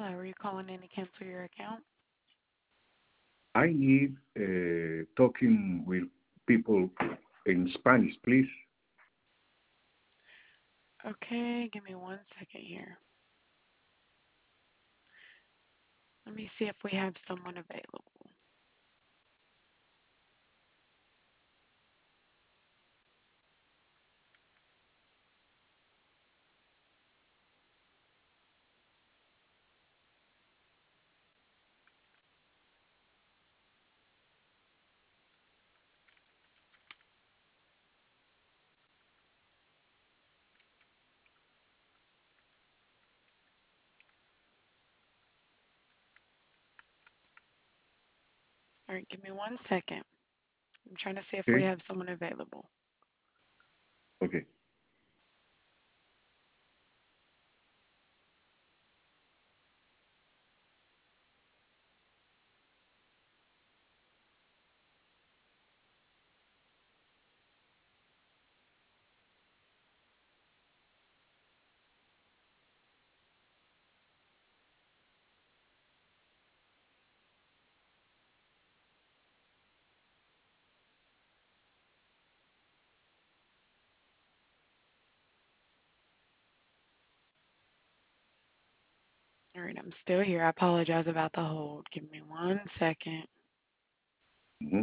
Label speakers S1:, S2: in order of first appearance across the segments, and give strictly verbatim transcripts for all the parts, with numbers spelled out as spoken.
S1: Hello, are you calling in to cancel your account?
S2: I need uh, talking with people in Spanish, please.
S1: Okay, give me one second here. Let me see if we have someone available. All right, give me one second. I'm trying to see if we
S2: Okay,
S1: have someone available.
S2: okay.
S1: All right, I'm still here. I apologize about the hold. Give me one second.
S2: Mhm.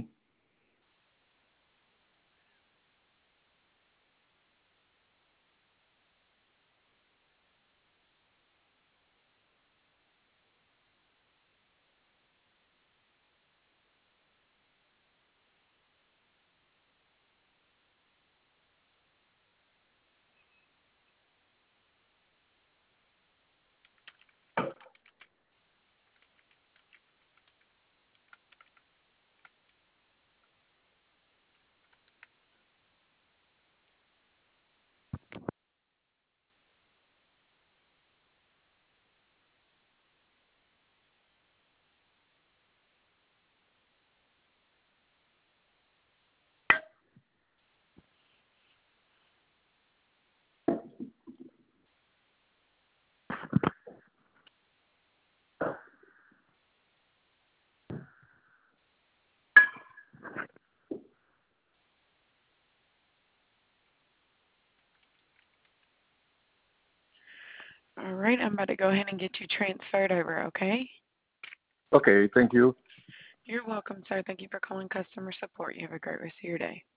S1: All right, I'm about to go ahead and get you transferred over, okay?
S2: Okay, thank you.
S1: You're welcome, sir. Thank you for calling customer support. You have a great rest of your day.